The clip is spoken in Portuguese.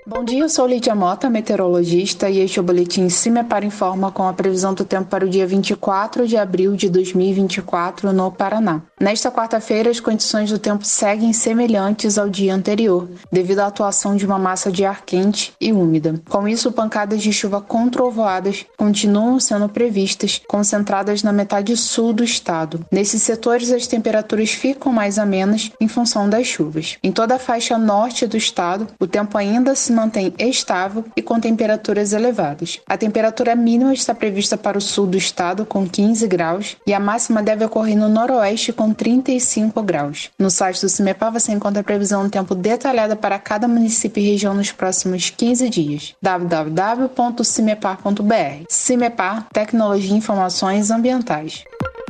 Bom dia, eu sou Lídia Mota, meteorologista, e este é o boletim CIMEPAR Informa com a previsão do tempo para o dia 24 de abril de 2024 no Paraná. Nesta quarta-feira, as condições do tempo seguem semelhantes ao dia anterior, devido à atuação de uma massa de ar quente e úmida. Com isso, pancadas de chuva com trovoadas continuam sendo previstas, concentradas na metade sul do estado. Nesses setores, as temperaturas ficam mais amenas em função das chuvas. Em toda a faixa norte do estado, o tempo ainda se mantém estável e com temperaturas elevadas. A temperatura mínima está prevista para o sul do estado, com 15 graus, e a máxima deve ocorrer no noroeste, com 35 graus. No site do CIMEPAR você encontra a previsão do tempo detalhada para cada município e região nos próximos 15 dias. www.cimepar.br. CIMEPAR, Tecnologia e Informações Ambientais.